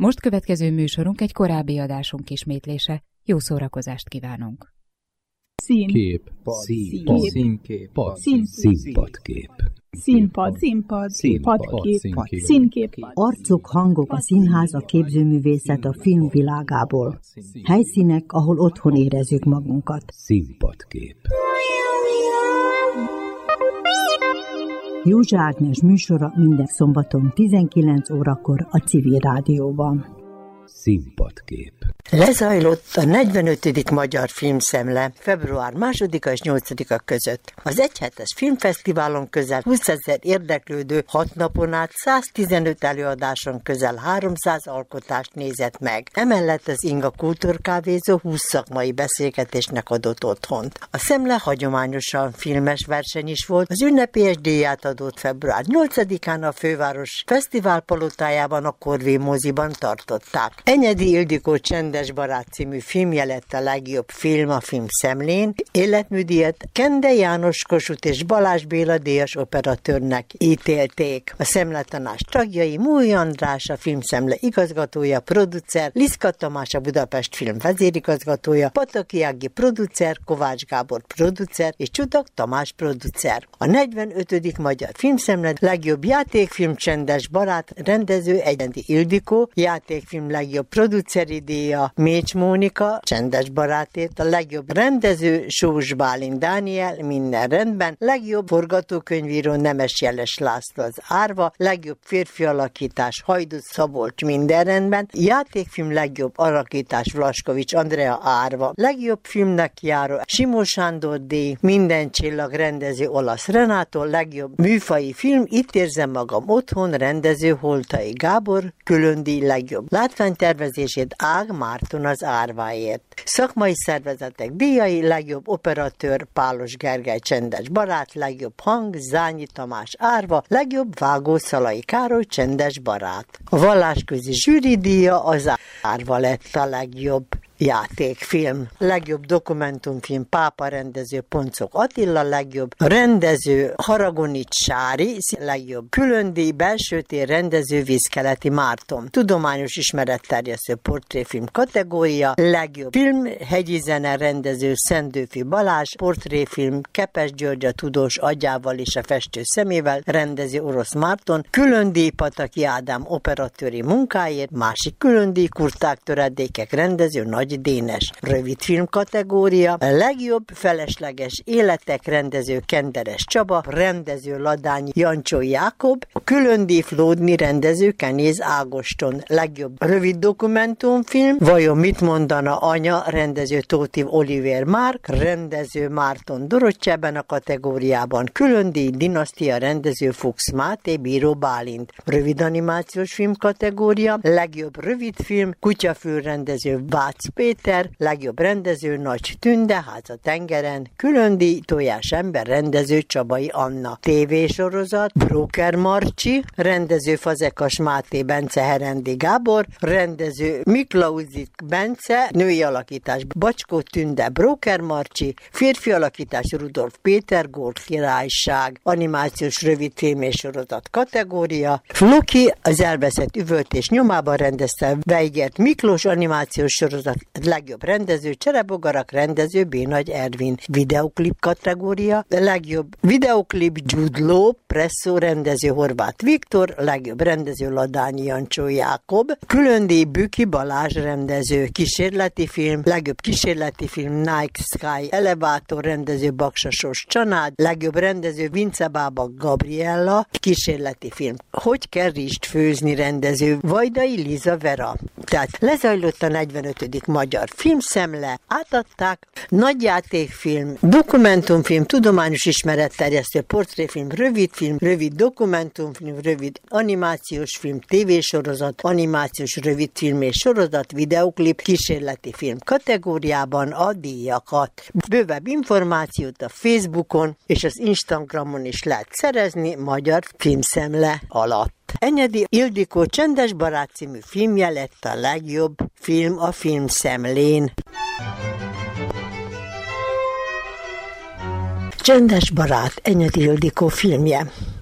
Most következő műsorunk egy korábbi adásunk ismétlése. Jó szórakozást kívánunk! Színkép. Színkép. Arcok, hangok, a színház, a képzőművészet a film világából. Helyszínek, ahol otthon érezzük magunkat. Színpadkép. Józsa Ágnes műsora minden szombaton 19 órakor a Civil Rádióban. Színpadkép. Lezajlott a 45. Magyar Filmszemle február 2-a és 8-a között. Az egyhetes filmfesztiválon közel 20 000 érdeklődő 6 napon át 115 előadáson közel 300 alkotást nézett meg. Emellett az Inga Kultúrkávézó 20 szakmai beszélgetésnek adott otthont. A szemle hagyományosan filmes verseny is volt, az ünnepélyes díját adott február 8-án a főváros fesztiválpalotájában a Corvé moziban tartották. Enyedi Ildikó Csendes barát című filmje lett a legjobb film a filmszemlén. Életműdíjat Kende János Kossuth és Balázs Béla díjas operatőrnek ítélték. A szemletanács tagjai Múj András, a filmszemle igazgatója, producer, Liszka Tamás, a Budapest Film vezérigazgatója, Pataki Ági producer, Kovács Gábor producer és Csudak Tamás producer. A 45. Magyar Filmszemle legjobb játékfilm Csendes barát rendező Enyedi Ildikó, játékfilm legjobb produceri díja Mécs Mónika, Csendes barátért, a legjobb rendező Sós Bálint Dániel, Minden rendben, legjobb forgatókönyvíró Nemes Jeles László, az Árva, legjobb férfi alakítás Hajdú Szabolcs, Minden rendben, játékfilm legjobb alakítás Vlaskovics Andrea, Árva, legjobb filmnek járó Simó Sándor díj, Minden csillag rendező Olasz Renátó, legjobb műfaji film Itt érzem magam otthon rendező Holtai Gábor, külön díj legjobb látványtervezését Ág Márton, az Árváért. Szakmai szervezetek díjai legjobb operatőr Pálos Gergely Csendes barát, legjobb hang Zányi Tamás, Árva, legjobb vágó Szalai Károly Csendes barát. A vallásközi zsűri díja az Árva lett a legjobb játékfilm. Legjobb dokumentumfilm Pápa rendező Poncok Attila, legjobb rendező Haragonics Sári, legjobb különdíj belsőtér rendező Vízkeleti Márton. Tudományos ismeretterjesztő portréfilm kategória, legjobb film hegyi zene rendező Szendőfi Balázs, portréfilm Kepes György a tudós agyával és a festő szemével rendező Orosz Márton, különdíj Pataki Ádám operatőri munkáért, másik különdíj Kurták töredékek rendező Nagy Dénes. Rövidfilm kategória, a legjobb felesleges életek rendező Kenderes Csaba, rendező Ladányi Jancsó Jákob, különdíj Flódni rendező Kenéz Ágoston. Legjobb rövid dokumentumfilm Vajon mit mondana anya rendező Tóth Olivér Márk, rendező Márton Dorottya ebben a kategóriában, különdíj Dinasztia rendező Fuchs Máté, Bíró Bálint. Rövid animációs film kategória, legjobb rövidfilm Kutyafül rendező Vác Péter, legjobb rendező Nagy Tünde, Ház a tengeren, különdíj Tojás ember rendező Csabai Anna. TV-sorozat Bróker Marcsi, rendező Fazekas Máté Bence Herendi Gábor, rendező Miklauzik Bence, női alakítás Bacskó Tünde Bróker Marcsi, férfi alakítás Rudolf Péter Gór királyság, animációs rövidfilm és sorozat kategória, Floki az elveszett üvöltés nyomában rendezte Weigert Miklós, animációs sorozat legjobb rendező Cserebogarak rendező B. Nagy Ervin. Videoklip kategória, legjobb videoklip Jude Law, Presszó rendező Horváth Viktor, legjobb rendező Ladányi Jancsó Jákob, különdíj Büki Balázs rendező, kísérleti film, legjobb kísérleti film Nike Sky Elevator rendező Baksasos Csanád, legjobb rendező Vince Bába Gabriella, kísérleti film Hogy kell rizst főzni rendező Vajdai Liza Vera. Tehát lezajlott a 45. Magyar Filmszemle, átadták nagyjátékfilm, dokumentumfilm, tudományos ismeretterjesztő portréfilm, rövidfilm, rövid dokumentumfilm, rövid animációs film, tévésorozat, animációs rövidfilm és sorozat, videoklip, kísérleti film kategóriában a díjakat. Bővebb információt a Facebookon és az Instagramon is lehet szerezni Magyar Filmszemle alatt. Enyedi Ildikó Csendes barát című filmje lett a legjobb film a filmszemlén. Csendes barát, Enyedi Ildikó filmje.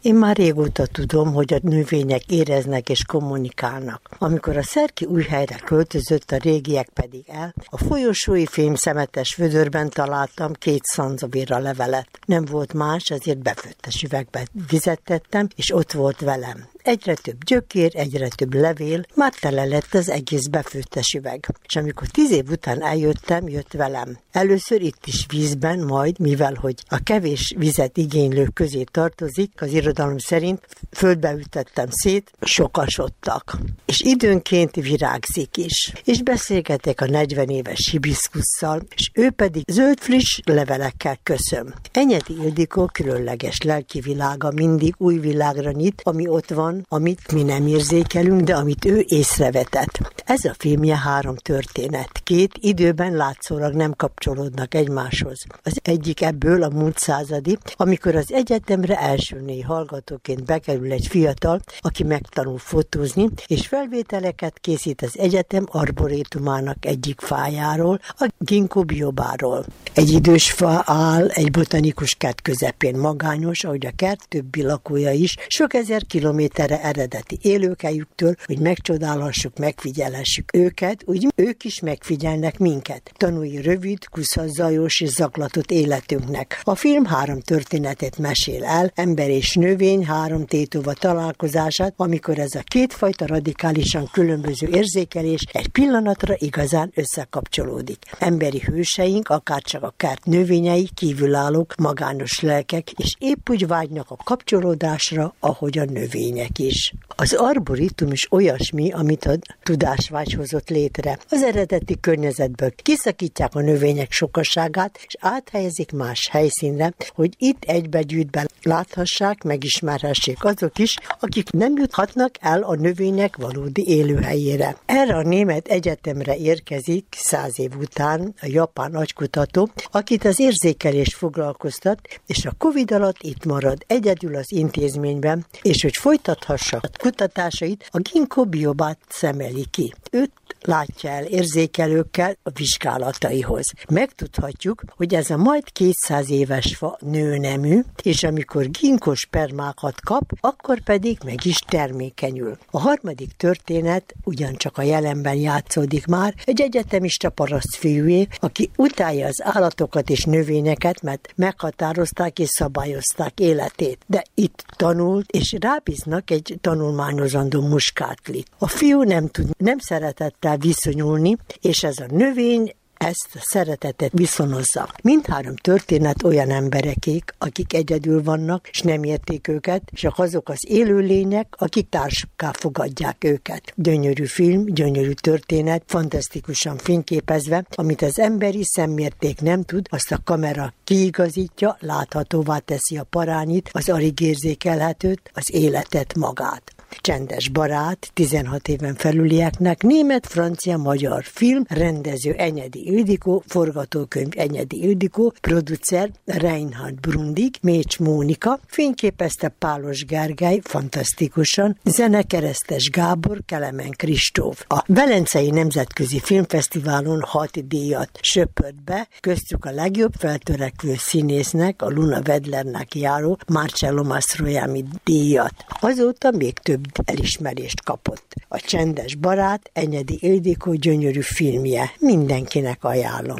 Én már régóta tudom, hogy a növények éreznek és kommunikálnak. Amikor a Szerki új helyre költözött, a régiek pedig el, a folyosói fémszemetes vödörben találtam 2 szanzavira levelet. Nem volt más, ezért befőttes üvegbe vizet tettem, és ott volt velem. Egyre több gyökér, egyre több levél, már tele lett az egész befőttes üveg. És amikor 10 év után eljöttem, jött velem. Először itt is vízben, majd, mivel hogy a kevés vizet igénylők közé tartozik, az irodalom szerint földbe ütettem szét, sokasodtak. És időnként virágzik is. És beszélgetek a 40 éves hibiszkusszal, és ő pedig zöld friss levelekkel köszön. Enyedi Ildikó különleges lelki világa mindig új világra nyit, ami ott van, amit mi nem érzékelünk, de amit ő észrevetett. Ez a filmje 3 történet. 2 időben látszólag nem kapcsolódnak egymáshoz. Az egyik ebből a múlt századi, amikor az egyetemre elsőnéi hallgatóként bekerül egy fiatal, aki megtanul fotózni, és felvételeket készít az egyetem arborétumának egyik fájáról, a ginkgo biobáról. Egy idős fa áll egy botanikus kert közepén, magányos, ahogy a kert többi lakója is, sok ezer kilométerre eredeti élőkhelyüktől, hogy megcsodálhassuk, megfigyelhessük őket, úgy ők is megfigyelnek minket. Tanulj rövid, kuszaszajos és zaklatott életünknek. A film 3 történetet mesél el, ember és növény 3 tétova találkozását, amikor ez a 2 fajta radikálisan különböző érzékelés egy pillanatra igazán összekapcsolódik. Emberi hőseink, akárcsak a kert növényei, kívülállók, magányos lelkek, és épp úgy vágynak a kapcsolódásra, ahogy a növények is. Az arboritum is olyasmi, amit a tudásvágy hozott létre. Az eredeti környezetből kiszakítják a növények sokaságát, és áthelyezik más helyszínre, hogy itt egybegyűjtve láthassák, megismerhessék azok is, akik nem juthatnak el a növények valódi élőhelyére. Erre a német egyetemre érkezik 100 év után a japán agykutató, akit az érzékelés foglalkoztat, és a Covid alatt itt marad egyedül az intézményben, és hogy folytathassa a kutatásait, a ginkgo biobát szemeli ki. Őt látja el érzékelőkkel a vizsgálataihoz. Megtudhatjuk, hogy ez a majd 200 éves fa nőnemű, és amikor ginkgo spermákat kap, akkor pedig meg is termékenyül. A 3. történet ugyancsak a jelenben játszódik már, egy egyetemista parasztfiúé, aki utálja az állatokat és növényeket, mert meghatározták és szabályozták életét. De itt tanult, és rábíznak egy tanulmányozandó muskátlit. A fiú nem szeretett viszonyulni, és ez a növény ezt a szeretetet viszonozza. Mindhárom történet olyan emberekék, akik egyedül vannak, és nem érték őket, csak azok az élőlények, akik társukká fogadják őket. Gyönyörű film, gyönyörű történet, fantasztikusan fényképezve, amit az emberi szemmérték nem tud, azt a kamera kiigazítja, láthatóvá teszi a parányit, az alig érzékelhetőt, az életet magát. Csendes barát, 16 éven felülieknek, német, francia, magyar film, rendező Enyedi Ildikó, forgatókönyv Enyedi Ildikó, producer Reinhard Brundig, Mécs Mónika, fényképezte Pálos Gergely, fantasztikusan, zene Keresztes Gábor, Kelemen Kristóf. A Velencei Nemzetközi Filmfesztiválon 6 díjat söpört be, köztük a legjobb feltörekvő színésznek, a Luna Wedlernek járó Marcello Mastroianni díjat. Azóta még több elismerést kapott. A Csendes barát Enyedi Ildikó gyönyörű filmje. Mindenkinek ajánlom.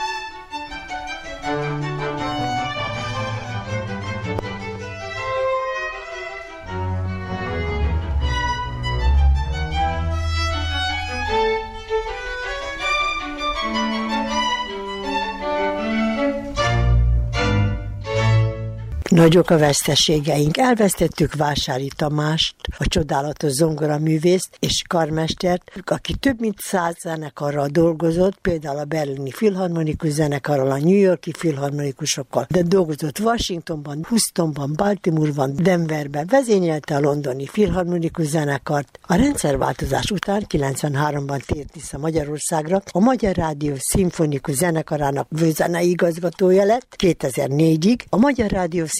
Nagyok a veszteségeink. Elvesztettük Vásári Tamást, a csodálatos zongoraművészt és karmestert, aki több mint 100 zenekarral dolgozott, például a berlini filharmonikus zenekarral, a New Yorki filharmonikusokkal, de dolgozott Washingtonban, Houstonban, Baltimoreban, Denverben, vezényelte a londoni filharmonikus zenekart. A rendszerváltozás után 93-ban tért vissza Magyarországra, a Magyar Rádió szimfonikus zenekarának főzenei igazgatója lett 2004-ig, a Magyar Rádió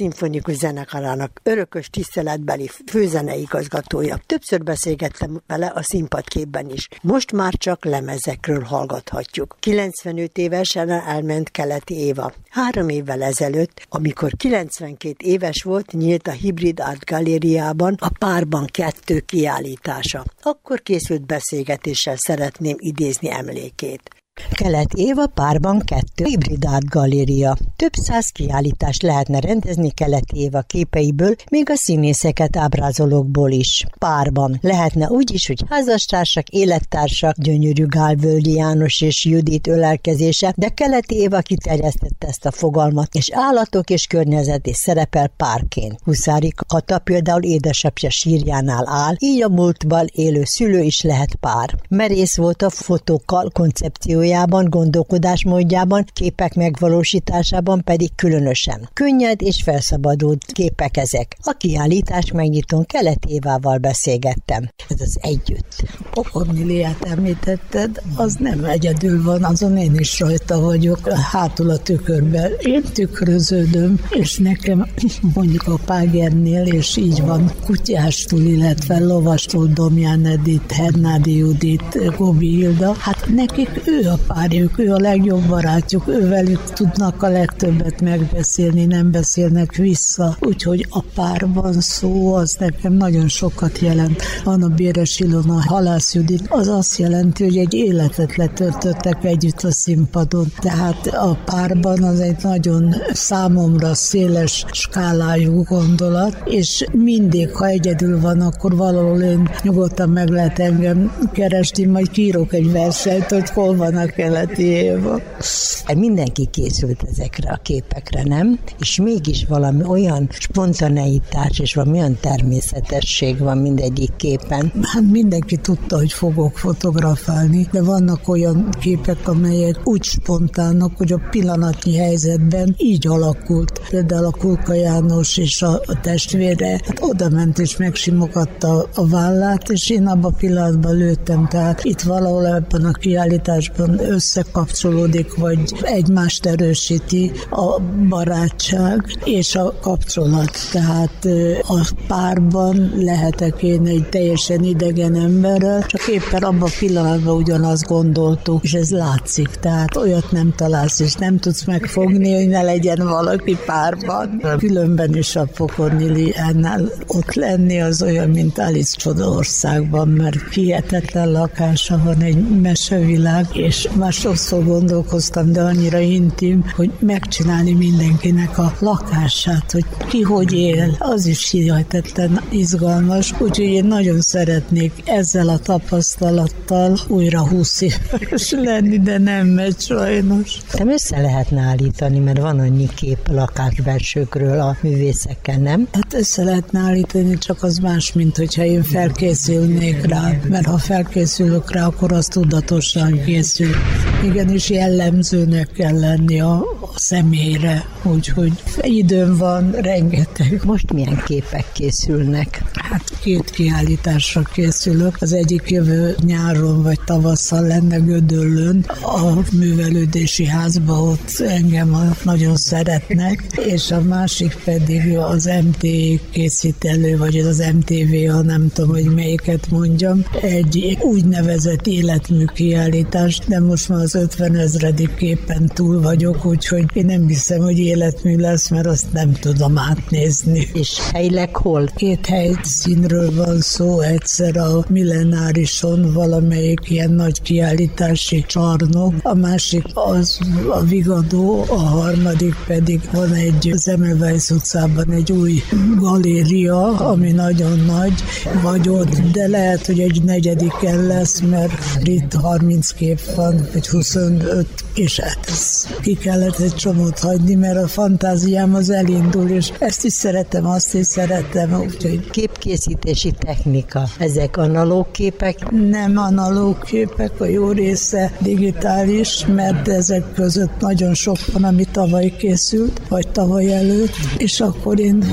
Szimfonikus Zenekarának örökös tiszteletbeli főzeneigazgatója. Többször beszélgettem vele a színpadképben is. Most már csak lemezekről hallgathatjuk. 95 évesen elment Keleti Éva. 3 évvel ezelőtt, amikor 92 éves volt, nyílt a Hibrid Art Galériában a Párban 2 kiállítása. Akkor készült beszélgetéssel szeretném idézni emlékét. Kelet Éva, Párban 2, Hibrid Art Galéria. Több 100 kiállítást lehetne rendezni Kelet Éva képeiből, még a színészeket ábrázolókból is. Párban lehetne úgy is, hogy házastársak, élettársak, gyönyörű Gálvölgyi János és Judit ölelkezése, de Kelet Éva kiterjesztette ezt a fogalmat, és állatok és környezet is szerepel párként. Huszári Kata például édesapja sírjánál áll, így a múltban élő szülő is lehet pár. Merész volt a fotókkal koncepció, gondolkodásmódjában, képek megvalósításában pedig különösen. Könnyed és felszabadult képek ezek. A kiállítás megnyitón Kelet Évával beszélgettem. Ez az együtt. Pokorniliát említetted, az nem egyedül van, azon én is rajta vagyok, hátul a tükörben. Én tükröződöm, és nekem mondjuk a Págernél, és így van, Kutyástól, illetve Lovastól Domján Edith, Hernádi Judit, Gobi Hilda, hát nekik ő a párjuk, ő a legjobb barátjuk, ővelük tudnak a legtöbbet megbeszélni, nem beszélnek vissza. Úgyhogy a párban szó az nekem nagyon sokat jelent. Anna Béres Ilona, Halász Judit, az azt jelenti, hogy egy életet letöltöttek együtt a színpadon. Tehát a párban az egy nagyon számomra széles skálájú gondolat, és mindig, ha egyedül van, akkor valahol én nyugodtan meg lehet engem keresni, majd kiírok egy versenyt, hogy hol van a Keleti Éva. Mindenki készült ezekre a képekre, nem? És mégis valami olyan spontaneitás és valami olyan természetesség van mindegyik képen. Hát mindenki tudta, hogy fogok fotografálni, de vannak olyan képek, amelyek úgy spontánok, hogy a pillanatnyi helyzetben így alakult. Például a Kulka János és a testvére, hát oda ment és megsimogatta a vállát, és én abban a pillanatban lőttem. Tehát itt valahol ebben a kiállításban összekapcsolódik, vagy egymást erősíti a barátság és a kapcsolat. Tehát a párban lehetek én egy teljesen idegen emberrel, csak éppen abban a pillanatban ugyanazt gondoltuk, és ez látszik. Tehát olyat nem találsz, és nem tudsz megfogni, hogy ne legyen valaki párban. Különben is a Pokorniliánál ott lenni az olyan, mint Alice Csodaországban, mert hihetetlen lakása van, egy mesevilág, és már sokszor gondolkoztam, de annyira intim, hogy megcsinálni mindenkinek a lakását, hogy ki hogy él, az is hihetetlen izgalmas, úgyhogy én nagyon szeretnék ezzel a tapasztalattal újra 20 éves lenni, de nem megy sajnos. Nem össze lehetne állítani, mert van annyi kép lakásbelsőkről a művészekkel, nem? Hát össze lehetne állítani, csak az más, mint hogyha én felkészülnék rá, mert ha felkészülök rá, akkor az tudatosan készül. Igenis jellemzőnek kell lenni a személyre, úgyhogy időm van, rengeteg. Most milyen képek készülnek? Hát 2 kiállításra készülök. Az egyik jövő nyáron vagy tavasszal lenne Gödöllőn, a művelődési házba, ott engem nagyon szeretnek, és a másik pedig az MT készít elő, vagy az MTV, nem tudom, hogy melyiket mondjam, egy úgynevezett életmű kiállítás, de most már az 50 000. képen túl vagyok, úgyhogy én nem hiszem, hogy életmű lesz, mert azt nem tudom átnézni. És helyileg hol? 2 helyszínről van szó, egyszer a Millenárison valamelyik ilyen nagy kiállítási csarnok, a másik az a Vigadó, a harmadik pedig van egy Semmelweis utcában egy új galéria, ami nagyon nagy, vagy ott, de lehet, hogy egy 4. lesz, mert itt 30 kép van, vagy 25, és hát ki kellett egy csomót hagyni, mert a fantáziám az elindul, és ezt is szeretem, azt is szeretem, úgyhogy... Képkészítési technika. Ezek analóg képek? Nem analóg képek, a jó része digitális, mert ezek között nagyon sok van, ami tavaly készült, vagy tavaly előtt, és akkor én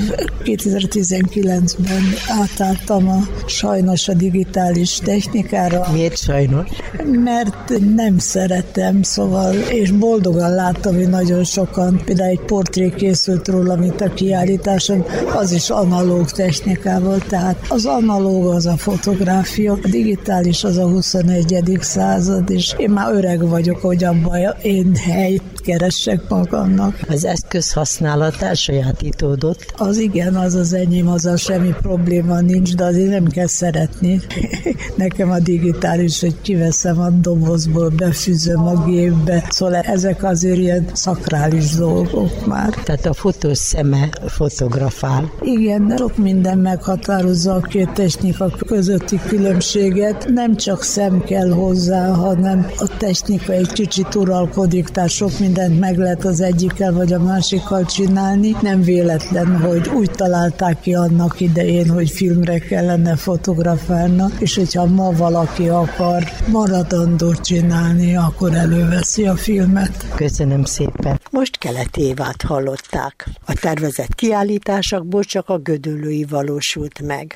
2019-ben átálltam sajnos a digitális technikára. Miért sajnos? Mert nem szeretem, szóval, és boldogan láttam, hogy nagyon nagyon sokan. Például egy portré készült róla, mint a kiállításon, az is analóg technikával, tehát az analóg az a fotográfia, a digitális az a 21. század, és én már öreg vagyok, hogy abban én helyt keressek magamnak. Az eszköz használat elsajátítódott. Az igen, az az enyém, azzal semmi probléma nincs, de azért nem kell szeretni. Nekem a digitális, hogy kiveszem a dobozból, befűzöm a gépbe, szóval ezek azért ilyen szakrális dolgok már. Tehát a fotós szeme fotografál. Igen, sok minden meghatározza a két technika közötti különbséget. Nem csak szem kell hozzá, hanem a technika egy kicsit uralkodik, tehát sok mindent meg lehet az egyikkel vagy a másikkal csinálni. Nem véletlen, hogy úgy találták ki annak idején, hogy filmre kellene fotografálni, és hogyha ma valaki akar maradandót csinálni, akkor előveszi a filmet. Köszönöm szépen. Most Keleti Évát hallották. A tervezett kiállításokból csak a Gödöllői valósult meg.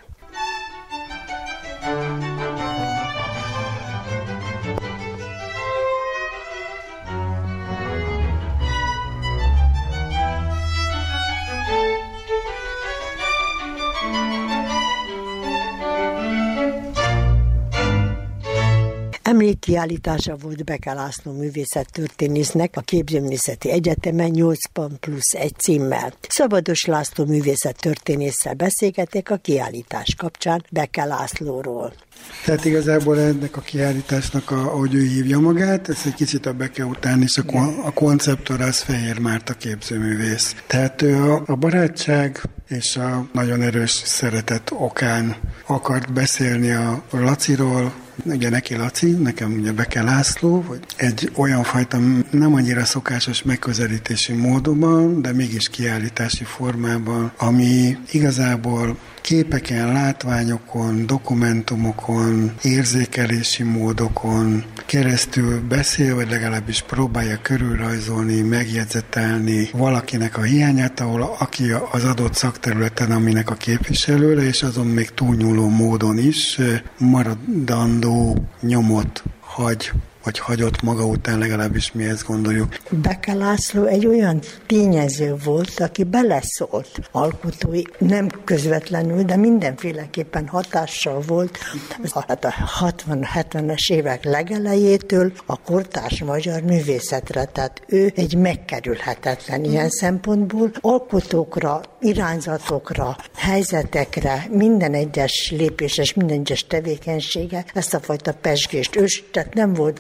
Emlékkiállítása volt Beke László művészettörténésznek a Képzőművészeti Egyetemen 8+1 címmel. Szabados László művészettörténésszel beszélgették a kiállítás kapcsán Beke Lászlóról. Tehát igazából ennek a kiállításnak, ahogy ő hívja magát, ez egy kicsit a Beke után is a konceptor az Fehér Márta képzőművész. Tehát ő a barátság és a nagyon erős szeretet okán akart beszélni a Laciról. Ugye neki Laci, nekem ugye Beke László, hogy egy olyan fajta nem annyira szokásos megközelítési módban, de mégis kiállítási formában, ami igazából képeken, látványokon, dokumentumokon, érzékelési módokon keresztül beszél, vagy legalábbis próbálja körülrajzolni, megjegyzetelni valakinek a hiányát, ahol aki az adott szakterületen, aminek a képviselőre, és azon még túlnyúló módon is maradandó nyomot hagy, vagy hagyott maga után, legalábbis mi ezt gondoljuk. Beke László egy olyan tényező volt, aki beleszólt alkotói, nem közvetlenül, de mindenféleképpen hatással volt a 60-70-es évek legelejétől a kortárs magyar művészetre. Tehát ő egy megkerülhetetlen ilyen szempontból. Alkotókra, irányzatokra, helyzetekre, minden egyes lépéses, minden egyes tevékenysége ezt a fajta pezsgést tehát nem volt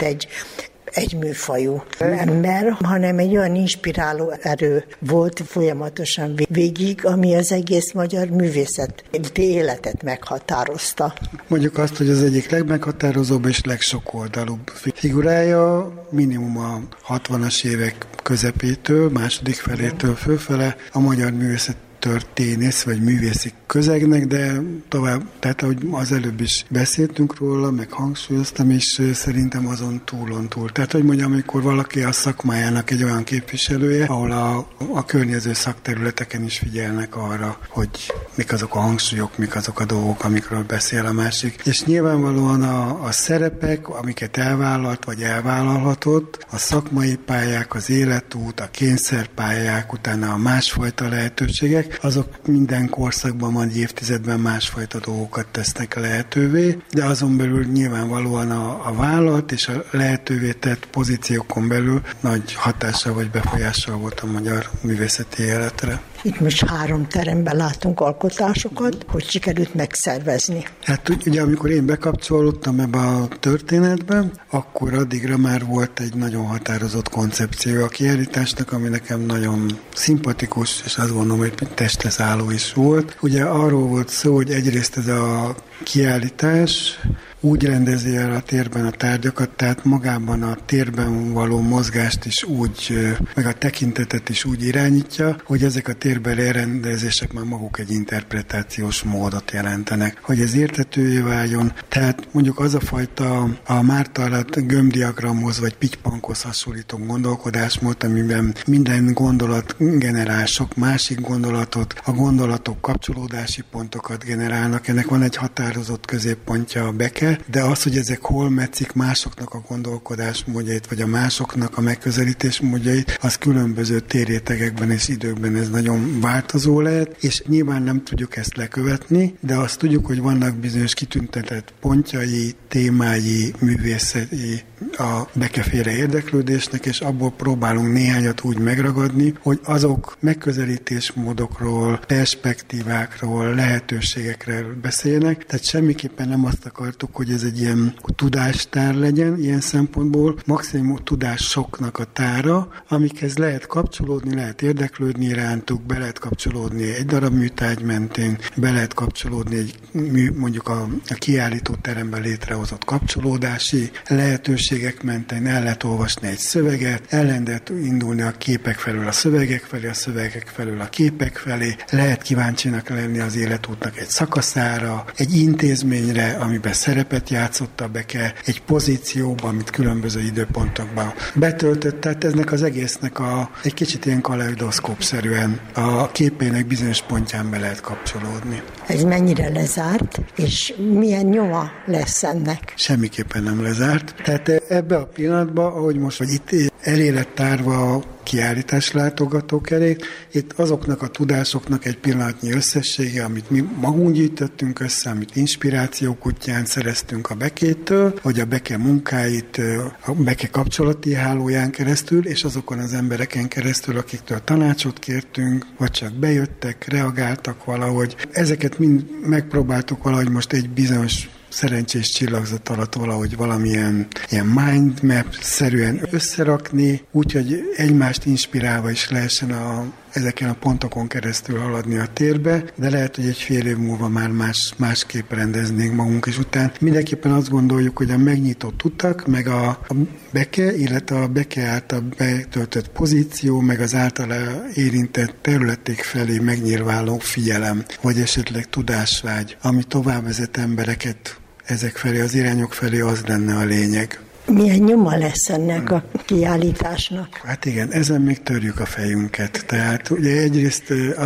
egy műfajú ember, hanem egy olyan inspiráló erő volt folyamatosan végig, ami az egész magyar művészet életet meghatározta. Mondjuk azt, hogy az egyik legmeghatározóbb és legsokoldalúbb figurája, minimum a 60-as évek közepétől, második felétől fölfele a magyar művészet történész vagy művészi közegnek, de tovább, tehát ahogy az előbb is beszéltünk róla, meg hangsúlyoztam, és szerintem azon túl. Tehát, hogy mondjam, amikor valaki a szakmájának egy olyan képviselője, ahol a környező szakterületeken is figyelnek arra, hogy mik azok a hangsúlyok, mik azok a dolgok, amikről beszél a másik. És nyilvánvalóan a szerepek, amiket elvállalt vagy elvállalhatott, a szakmai pályák, az életút, a kényszerpályák, utána a másfajta lehetőségek, azok minden korszakban, vagy évtizedben másfajta dolgokat tesznek lehetővé, de azon belül nyilvánvalóan a vállalat és a lehetővé tett pozíciókon belül nagy hatással vagy befolyással volt a magyar művészeti életre. Itt most 3 teremben látunk alkotásokat, hogy sikerült megszervezni. Hát ugye, amikor én bekapcsolódtam ebbe a történetbe, akkor addigra már volt egy nagyon határozott koncepció a kiállításnak, ami nekem nagyon szimpatikus, és azt gondolom, hogy testre álló is volt. Ugye arról volt szó, hogy egyrészt ez a kiállítás úgy rendezi el a térben a tárgyakat, tehát magában a térben való mozgást is úgy, meg a tekintetet is úgy irányítja, hogy ezek a térbeli elrendezések már maguk egy interpretációs módot jelentenek, hogy ez érthetővé váljon. Tehát mondjuk az a fajta a Márta alatt gömbdiagramhoz vagy pitypankhoz hasonlító gondolkodásmód, amiben minden gondolat generál sok másik gondolatot, a gondolatok kapcsolódási pontokat generálnak. Ennek van egy határozott középpontja a Beke, térbe, de az, hogy ezek hol metszik másoknak a gondolkodásmódjait, vagy a másoknak a megközelítés módjait, az különböző térrétegekben és időkben ez nagyon változó lehet, és nyilván nem tudjuk ezt lekövetni, de azt tudjuk, hogy vannak bizonyos kitüntetett pontjai, témái, művészeti a Beke-féle érdeklődésnek, és abból próbálunk néhányat úgy megragadni, hogy azok megközelítésmódokról, perspektívákról, lehetőségekről beszélnek, tehát semmiképpen nem azt akartuk, hogy ez egy ilyen tudástár legyen, ilyen szempontból maximum tudássoknak a tára, amikhez lehet kapcsolódni, lehet érdeklődni irántuk, be lehet kapcsolódni egy darab műtárgy mentén, be lehet kapcsolódni egy mondjuk a kiállító teremben létrehozott kapcsolódási lehetőségek mentén, el lehet olvasni egy szöveget, el lehet indulni a képek felől a szövegek felé, a szövegek felől a képek felé, lehet kíváncsinak lenni az életútnak egy szakaszára, egy intézményre, amiben szerepet játszott a Beke, egy pozícióban, amit különböző időpontokban betöltött, tehát eznek az egésznek egy kicsit ilyen kaleidoszkópszerűen a képének bizonyos pontján be lehet kapcsolódni. Ez mennyire lezárt, és milyen nyoma lesz ennek? Semmiképpen nem lezárt. Tehát ebbe a pillanatban, ahogy most, vagy itt elé lett tárva a kiállítás látogatók elé, itt azoknak a tudásoknak egy pillanatnyi összessége, amit mi magunk gyűjtöttünk össze, amit inspiráció kutyán szereztünk a Bekétől, vagy a Beke munkáit a Beke kapcsolati hálóján keresztül, és azokon az embereken keresztül, akiktől tanácsot kértünk, vagy csak bejöttek, reagáltak valahogy. Ezeket mind megpróbáltuk valahogy most egy bizonyos szerencsés csillagzat alatt valahogy valamilyen ilyen mindmap-szerűen összerakni, úgyhogy egymást inspirálva is lehessen ezeken a pontokon keresztül haladni a térbe, de lehet, hogy egy fél év múlva már másképp rendeznénk magunk, és utána mindenképpen azt gondoljuk, hogy a megnyitott utak, meg a Beke, illetve a Beke által betöltött pozíció, meg az általa érintett területek felé megnyilvánuló figyelem, vagy esetleg tudásvágy, ami tovább vezet embereket ezek felé, az irányok felé, az lenne a lényeg. Milyen nyoma lesz ennek a kiállításnak? Hát igen, ezen még törjük a fejünket. Tehát ugye egyrészt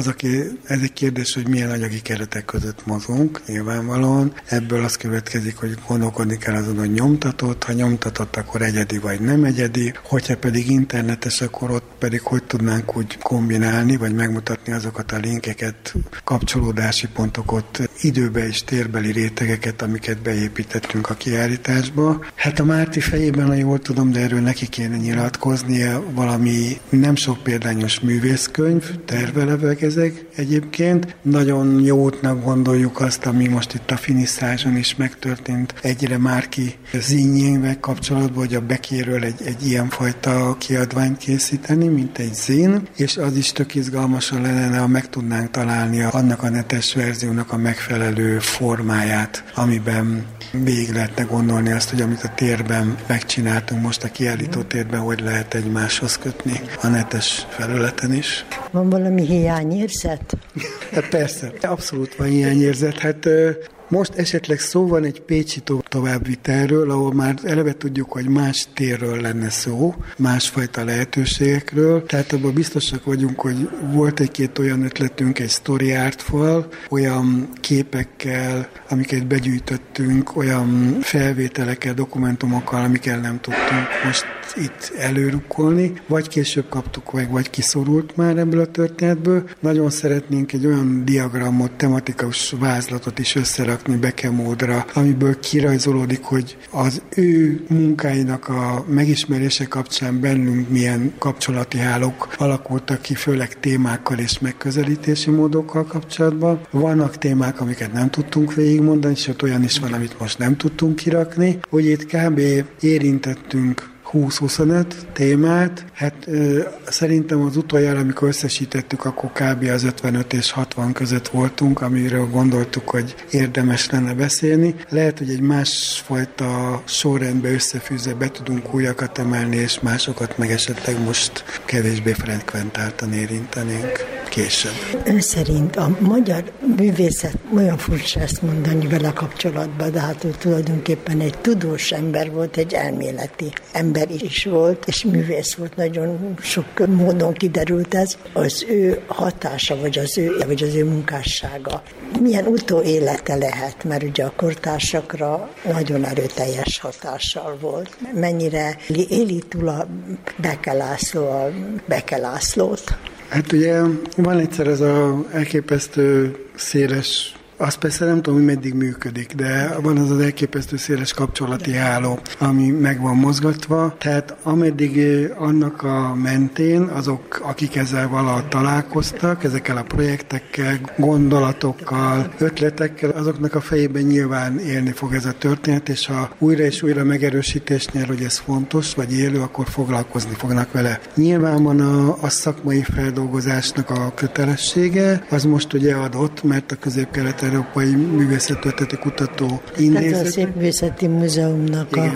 ez egy kérdés, hogy milyen anyagi keretek között mozgunk, nyilvánvalóan. Ebből az következik, hogy gondolkodni kell azon, hogy nyomtatott, ha nyomtatott, akkor egyedi vagy nem egyedi, hogyha pedig internetes, akkor ott pedig hogy tudnánk úgy kombinálni, vagy megmutatni azokat a linkeket, kapcsolódási pontokat, időbe és térbeli rétegeket, amiket beépítettünk a kiállításba. Hát a Márti fejében, ha jól tudom, de erről neki kéne nyilatkoznia, valami nem sok példányos művészkönyv, tervelevek ezek egyébként. Nagyon jó útnak gondoljuk azt, ami most itt a finiszáson is megtörtént egyre Márki zínjével kapcsolatban, hogy a Bekéről egy ilyenfajta kiadványt készíteni, mint egy zín, és az is tök izgalmasan lenne, ha meg tudnánk találni annak a netes verziónak a megfelelő formáját, amiben végig lehetne gondolni azt, hogy amit a térben megcsináltunk most a kiállító térben, hogy lehet egymáshoz kötni a netes felületen is. Van valami hiányérzet? Hát persze, abszolút van hiányérzet. Hát most esetleg szó van egy pécsi továbbvitelről, ahol már eleve tudjuk, hogy más térről lenne szó, másfajta lehetőségekről. Tehát abban biztosak vagyunk, hogy volt egy-két olyan ötletünk, egy story art fal, olyan képekkel, amiket begyűjtöttünk, olyan felvételekkel, dokumentumokkal, amikkel nem tudtunk most itt előrukkolni, vagy később kaptuk meg, vagy kiszorult már ebből a történetből. Nagyon szeretnénk egy olyan diagramot, tematikus vázlatot is összerakni Beke módra, amiből kirajzolódik, hogy az ő munkáinak a megismerése kapcsán bennünk milyen kapcsolati hálók alakultak ki, főleg témákkal és megközelítési módokkal kapcsolatban. Vannak témák, amiket nem tudtunk végigmondani, és ott olyan is van, amit most nem tudtunk kirakni, hogy itt kb. Érintettünk 20-25 témát. Hát szerintem az utoljára, amikor összesítettük, akkor kb. Az 55 és 60 között voltunk, amiről gondoltuk, hogy érdemes lenne beszélni. Lehet, hogy egy másfajta sorrendbe összefűzve be tudunk újakat emelni, és másokat meg esetleg most kevésbé frekventáltan érintenénk. később. Ön szerint a magyar művészet, olyan furcsa ezt mondani vele kapcsolatban, de hát ő tulajdonképpen egy tudós ember volt, egy elméleti ember is volt, és művész volt, nagyon sok módon kiderült ez. Az ő hatása, vagy az ő munkássága milyen utóélete lehet, mert ugye a kortársakra nagyon erőteljes hatással volt. Mennyire éli túl a Beke László a Beke Lászlót? Hát ugye van egyszer ez az elképesztő széles, azt persze nem tudom, hogy meddig működik, de van az az elképesztő széles kapcsolati háló, ami meg van mozgatva, tehát ameddig annak a mentén azok, akik ezzel valahogy találkoztak, ezekkel a projektekkel, gondolatokkal, ötletekkel, azoknak a fejében nyilván élni fog ez a történet, és ha újra és újra megerősítésnél, hogy ez fontos, vagy élő, akkor foglalkozni fognak vele. Nyilván van a szakmai feldolgozásnak a kötelessége, az most ugye adott, mert a Közép-Kelet-Európai Művészettörténeti Kutató Intézet. Ez a Szépművészeti Múzeumnak a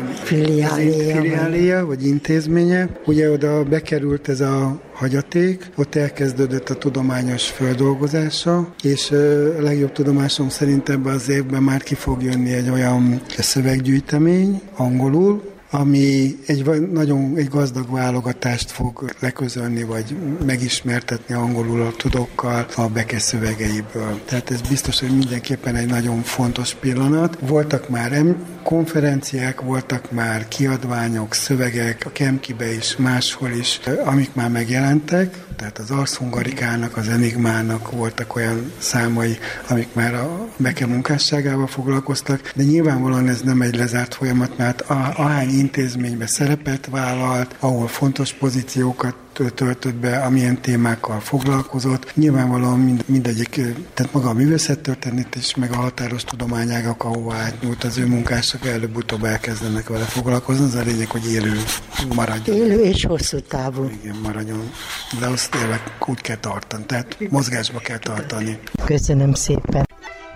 filiáléja vagy intézménye. Ugye oda bekerült ez a hagyaték, ott elkezdődött a tudományos feldolgozása, és legjobb tudomásom szerint ebben az évben már ki fog jönni egy olyan szöveggyűjtemény angolul, ami egy gazdag válogatást fog leközölni, vagy megismertetni angolul a tudókkal a Beke szövegeiből. Tehát ez biztos, hogy mindenképpen egy nagyon fontos pillanat. Voltak már konferenciák, voltak már kiadványok, szövegek, a Kemkibe is, máshol is, amik már megjelentek, tehát az Ars Hungarikának, az Enigmának voltak olyan számai, amik már a Beke munkásságával foglalkoztak, de nyilvánvalóan ez nem egy lezárt folyamat, mert ahány intézménybe szerepet vállalt, ahol fontos pozíciókat töltött be, amilyen témákkal foglalkozott. Nyilvánvalóan mindegyik, tehát maga a művészettörténet is, meg a határos tudományágak, ahova átnyúlt az ő munkások, előbb-utóbb elkezdenek vele foglalkozni. Az a lényeg, hogy élő maradjon. Élő és hosszú távú. Igen, maradjon. De azt tényleg úgy kell tartani, tehát mozgásba kell tartani. Köszönöm szépen.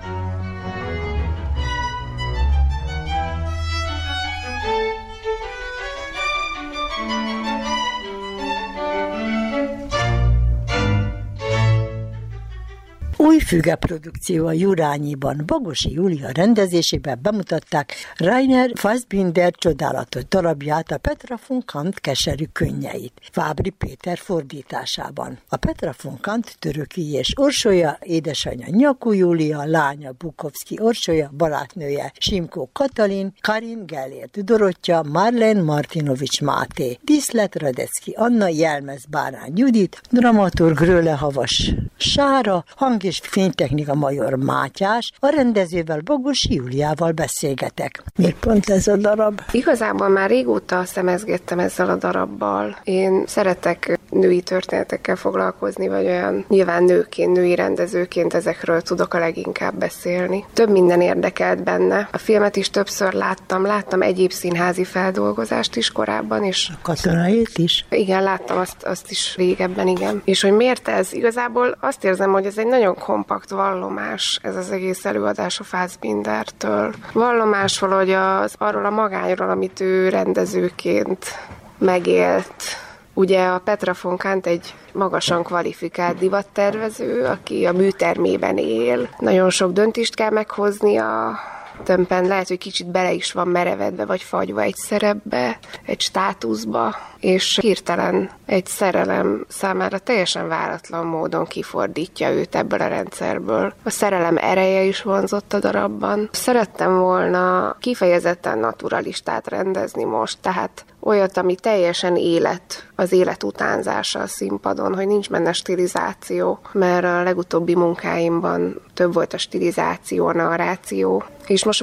Új fügeprodukció a Jurányiban, Bagosi Júlia rendezésében bemutatták Rainer Fassbinder csodálatos darabját, a Petra von Kant keserű könnyeit, Fábri Péter fordításában. A Petra von Kant Töröki és Orsolya, édesanyja Nyakú Júlia, lánya Bukovszki Orsolya, barátnője Simkó Katalin, Karin Gellért Dorottya, Marlene Martinovics Máté, Díszlet Radecki Anna, Jelmez Bárány Judit, dramaturg Röle Havas Sára, hang- és fénytechnika Major Mátyás, a rendezővel Bagosi Júliával beszélgetek. Miért pont ez a darab? Igazából már régóta szemezgettem ezzel a darabbal. Én szeretek női történetekkel foglalkozni, vagy olyan nyilván nőként, női rendezőként ezekről tudok a leginkább beszélni. Több minden érdekelt benne. A filmet is többször láttam egyéb színházi feldolgozást is korábban, és a Katonait is? Igen, láttam azt is régebben, igen. És hogy miért ez? Igazából azt érzem, hogy ez egy nagyon kompakt vallomás, ez az egész előadás a Fassbindertől. Vallomás valahogy arról a magányról, amit ő rendezőként megélt. Ugye a Petra von Kant egy magasan kvalifikált divattervező, aki a műtermében él. Nagyon sok döntést kell meghoznia, tömpen lehet, hogy kicsit bele is van merevedve, vagy fagyva egy szerepbe, egy státuszba, és hirtelen egy szerelem számára teljesen váratlan módon kifordítja őt ebből a rendszerből. A szerelem ereje is vonzott a darabban. Szerettem volna kifejezetten naturalistát rendezni most, tehát olyat, ami teljesen az élet utánzása a színpadon, hogy nincs benne stilizáció, mert a legutóbbi munkáimban több volt a stilizáció, a narráció, és most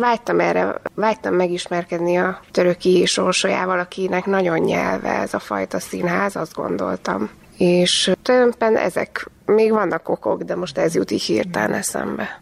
vágytam megismerkedni a Töröki és Orsolyával, akinek nagyon nyelve ez a fajta színház, azt gondoltam. És tulajdonképpen ezek még vannak okok, de most ez jut így hirtelen eszembe.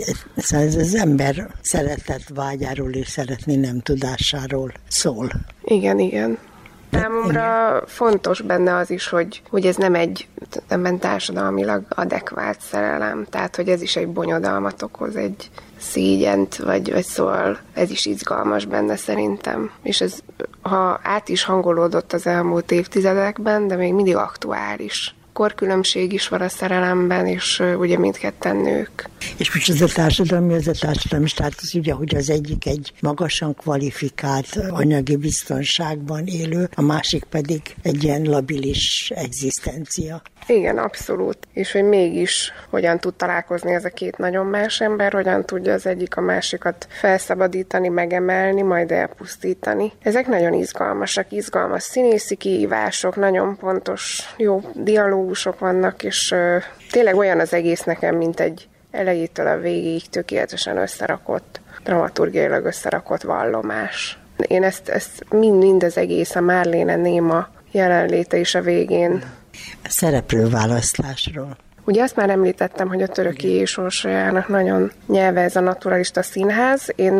Ez az ember szeretet vágyáról és szeretni nem tudásáról szól. Igen. Számomra fontos benne az is, hogy ez nem egy társadalmilag adekvát szerelem, tehát hogy ez is egy bonyodalmat okoz, egy szégyent, vagy szóval ez is izgalmas benne szerintem. És ez, ha át is hangolódott az elmúlt évtizedekben, de még mindig aktuális korkülönbség is van a szerelemben, és ugye mindketten nők. És most ez a társadalmi státusz, ugye, hogy az egyik egy magasan kvalifikált, anyagi biztonságban élő, a másik pedig egy ilyen labilis egzisztencia. Igen, abszolút. És hogy mégis hogyan tud találkozni ez a két nagyon más ember, hogyan tudja az egyik a másikat felszabadítani, megemelni, majd elpusztítani. Ezek nagyon izgalmasak, izgalmas színészi kihívások, nagyon pontos, jó dialógusok vannak, és tényleg olyan az egész nekem, mint egy elejétől a végéig tökéletesen összerakott, dramaturgiailag összerakott vallomás. Én ezt mind az egész, a Marlene néma jelenléte is a végén. A szereplőválasztásról. Ugye azt már említettem, hogy a Töröki sorsajának nagyon nyelve ez a naturalista színház. Én